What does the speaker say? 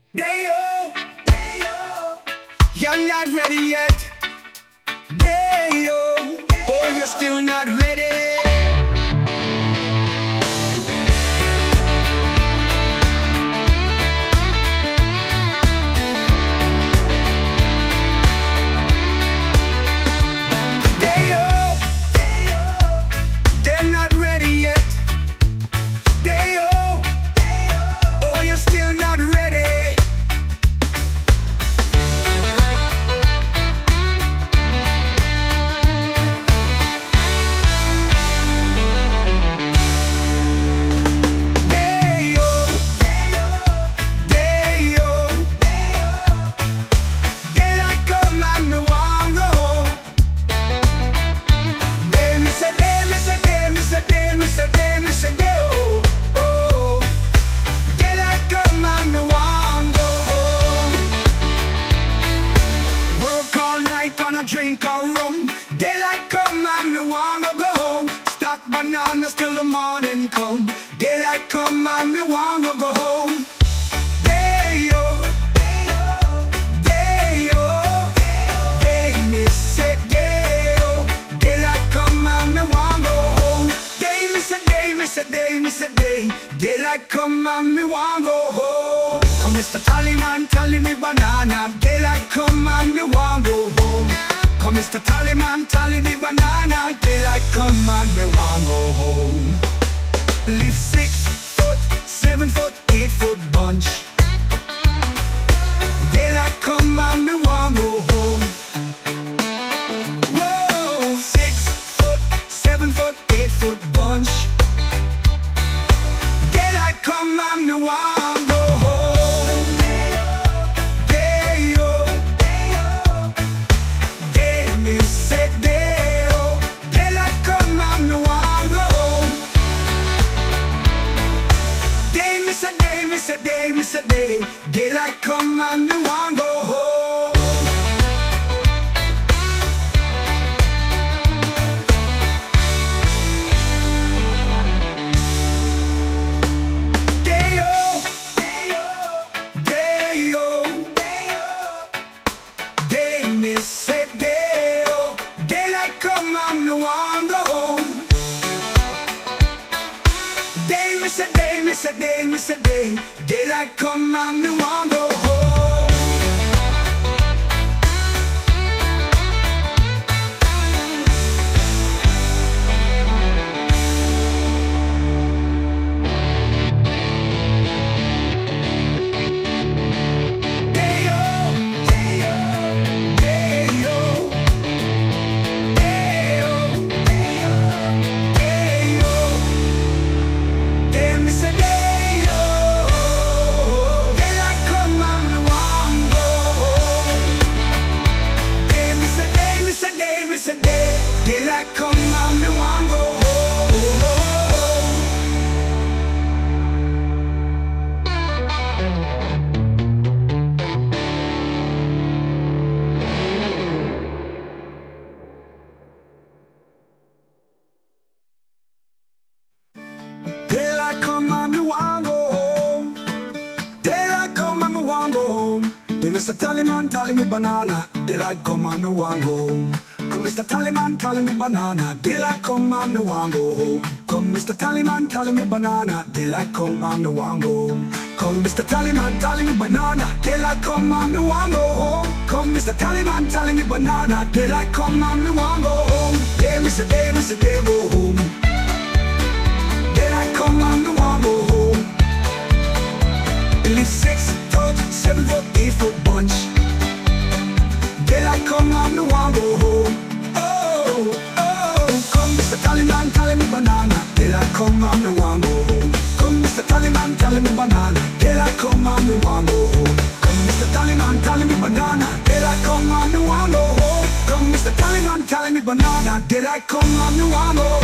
Dayo, Dayo, you're not ready yet. Dayo, boy, you're still not ready. Dayo, they're not ready yet. Dayo, oh, you're still not ready. Dayo, Dayo, daylight come and me want go home. Day, me say day, me say day, me say day, me say day, me say day, oh, oh. Daylight come and me want go home. Work all night on a drink of rum. Daylight come and me want go home. Stack bananas till the morning come. Daylight come and me want go home. Dayo, Dayo, day me say dayo. Daylight come and me want go home. Day me say day, me say day, me say day. Daylight come and me want go home. Come Mr. Tallyman, tally me banana. Daylight come and me want go home. Come Mr. Tallyman, tally me banana. Daylight come and me want go home. Leave 6 foot, 7 foot, 8 foot bunch. Daylight come and me want go home. Whoa, 6 foot, 7 foot, 8 foot bunch. Daylight come and me want go home. Dayo, day me say dayo. Daylight come and me want go home. Day me say day, me say day, me say day. Daylight come and me want go home. Dayo, Dayo, day me say dayo. Daylight come and me want go home. Day me say day, me say day, me say day. Daylight come and me want go home. Dayo, Dayo, Dayo, Dayo, Dayo. Day me say dayo. Daylight come and me want go home. Day me say day, me say day, me say day. Daylight come and me want go home. Daylight come and me want go home. Daylight come and me want go home. Then Mr. Tallyman tally me banana. Daylight come and me want go home. Come Mr. Tallyman tally me banana. Daylight come and me want go home. Come Mr. Tallyman tally me banana. Daylight come and me want go home. Come Mr. Tallyman tally me banana. Daylight come and me want go home. Come Mr. Tallyman tally me banana. Daylight come and me want go home. Day me say day, me say day go home. Daylight come and me want go home. Leave 6 foot, 7 foot, 8 foot bunch. Daylight come and me want go home. Oh, oh, come Mr. Tallyman, tally me banana. Daylight come and me want go home. Come Mr. Tallyman, tally me banana. Daylight come and me want go home. Come Mr. Tallyman, tally me banana. Daylight come and me want go home. Come Mr. Tallyman, tally me banana. Daylight come and me want go